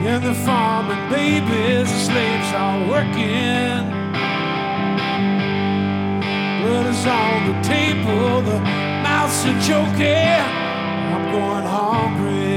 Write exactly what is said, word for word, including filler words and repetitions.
and the farming babies, the slaves are working. Blood is on the table, the mouths are choking. I'm going hungry.